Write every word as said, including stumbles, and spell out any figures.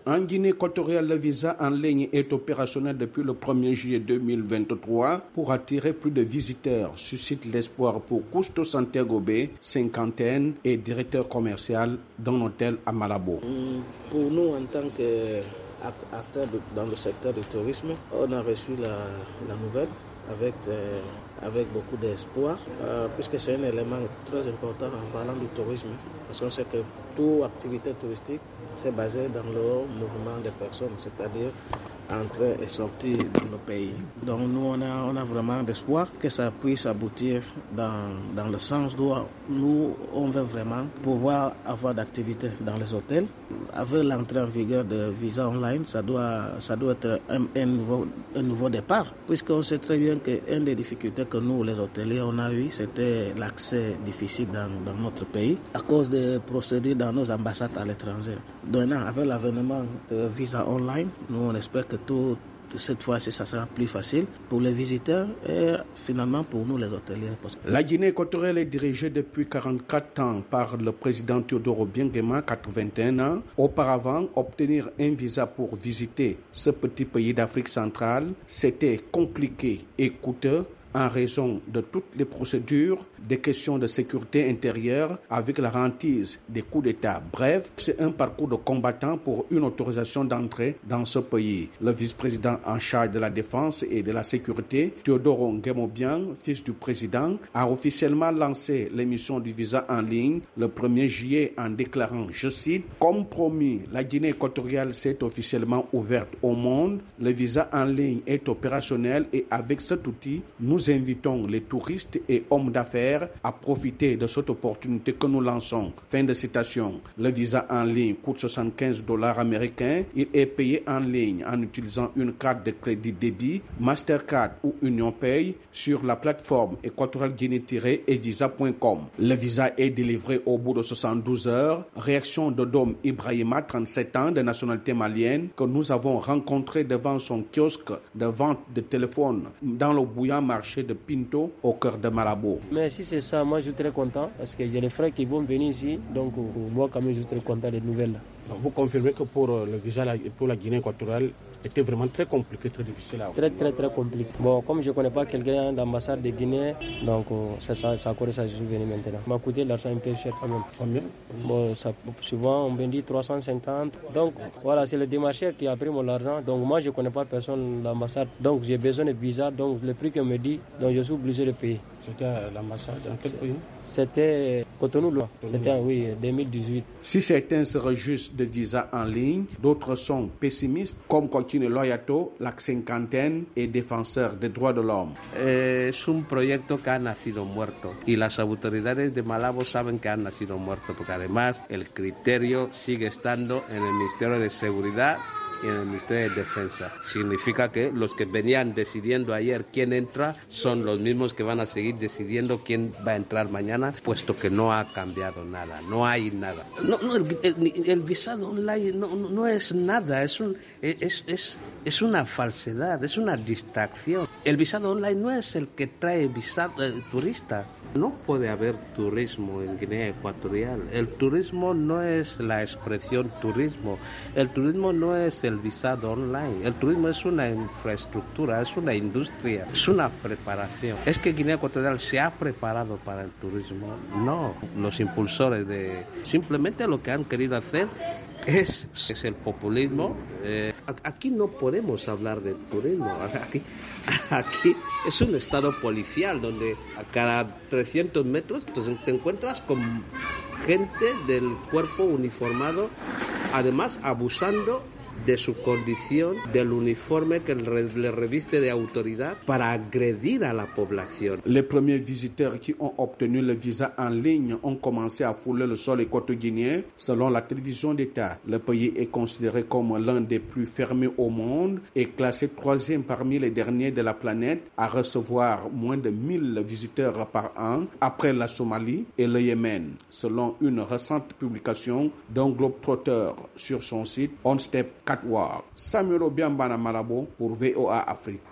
En Guinée équatoriale, le visa en ligne est opérationnel depuis le premier juillet deux mille vingt-trois pour attirer plus de visiteurs. Suscite l'espoir pour Cousteau Santiago Bay, cinquantaine et directeur commercial d'un hôtel à Malabo. Pour nous, en tant qu'acteurs dans le secteur du tourisme, on a reçu la, la nouvelle avec, euh, avec beaucoup d'espoir, euh, puisque c'est un élément très important en parlant du tourisme, parce qu'on sait que toute activité touristique, c'est basé dans le mouvement des personnes, c'est-à-dire entrer et sortir dans le pays. Donc nous, on a, on a vraiment d'espoir que ça puisse aboutir dans, dans le sens d'où nous, on veut vraiment pouvoir avoir d'activités dans les hôtels. Avec l'entrée en vigueur de visa online, ça doit, ça doit être un, un, nouveau, un nouveau départ, puisqu'on sait très bien qu'une des difficultés que nous, les hôteliers, on a eu, c'était l'accès difficile dans, dans notre pays à cause des procédures dans nos ambassades à l'étranger. Donc, avec l'avènement de visa online, nous, on espère que tout, cette fois-ci, ça sera plus facile pour les visiteurs et finalement pour nous, les hôteliers. La Guinée équatoriale est dirigée depuis quarante-quatre ans par le président Teodoro Obiang, quatre-vingt-un ans. Auparavant, obtenir un visa pour visiter ce petit pays d'Afrique centrale, c'était compliqué et coûteux en raison de toutes les procédures, des questions de sécurité intérieure avec la hantise des coups d'État. Bref, c'est un parcours de combattant pour une autorisation d'entrée dans ce pays. Le vice-président en charge de la défense et de la sécurité, Teodoro Obiang, fils du président, a officiellement lancé l'émission du visa en ligne le premier juillet en déclarant, je cite, « Comme promis, la Guinée équatoriale s'est officiellement ouverte au monde. Le visa en ligne est opérationnel et avec cet outil, nous invitons les touristes et hommes d'affaires à profiter de cette opportunité que nous lançons. » Fin de citation. Le visa en ligne coûte soixante-quinze dollars américains. Il est payé en ligne en utilisant une carte de crédit débit, Mastercard ou Union Pay sur la plateforme équatoriale guinée tiret evisa point com. Le visa est délivré au bout de soixante-douze heures. Réaction de Dom Ibrahima, trente-sept ans, de nationalité malienne, que nous avons rencontré devant son kiosque de vente de téléphone dans le bouillant marché de Pinto au cœur de Malabo. Mais si c'est ça, moi je suis très content parce que j'ai les frères qui vont venir ici, donc moi quand même je suis très content des nouvelles. Donc, vous confirmez que pour le visa pour la Guinée équatoriale était vraiment très compliqué, très difficile à avoir. Très très très compliqué. Bon, comme je ne connais pas quelqu'un d'ambassade de Guinée, donc c'est ça, ça a ça je suis venu maintenant. Ça m'a coûté l'argent un peu cher quand même. Combien? Bon, ça, souvent on me dit trois cent cinquante. Donc voilà, c'est le démarcheur qui a pris mon argent. Donc moi je ne connais pas personne de l'ambassade. Donc j'ai besoin de visa. Donc le prix qu'on me dit, donc je suis obligé de payer. C'était à l'ambassade dans quel pays? C'était Cotonou, là. C'était oui, deux mille dix-huit. Si certains se réjouissent de visa en ligne, d'autres sont pessimistes, comme Coquine Loyato, la cinquantaine et défenseur des droits de l'homme. Es un proyecto que ha nacido muerto y las autoridades de Malabo saben que ha nacido muerto porque además el criterio sigue estando en el Ministerio de Seguridad y en el Ministerio de Defensa. Significa que los que venían decidiendo ayer quién entra son los mismos que van a seguir decidiendo quién va a entrar mañana, puesto que no ha cambiado nada, no hay nada. No, no, el, el, el visado online no, no, no es nada, es, un, es, es, es una falsedad, es una distracción. El visado online no es el que trae visado, eh, turistas. No puede haber turismo en Guinea Ecuatorial. El turismo no es la expresión turismo. El turismo no es el visado online. El turismo es una infraestructura, es una industria, es una preparación. ¿Es que Guinea Ecuatorial se ha preparado para el turismo? No. Los impulsores de... Simplemente lo que han querido hacer es, es el populismo. Eh, aquí no podemos hablar de turismo. Aquí, aquí es un estado policial donde a cada trescientos metros te encuentras con gente del cuerpo uniformado, además abusando de su condición, del uniforme que le reviste de autoridad para agredir a la población. Les premiers visiteurs qui ont obtenu le visa en ligne ont commencé à fouler le sol équato-guinéen. Selon la télévision d'État, le pays est considéré comme l'un des plus fermés au monde et classé troisième parmi les derniers de la planète à recevoir moins de mille visiteurs par an après la Somalie et le Yémen, selon une récente publication d'un globe-trotteur sur son site On Step Catwalk. Samuel Obiambana Malabo pour V O A Afrique.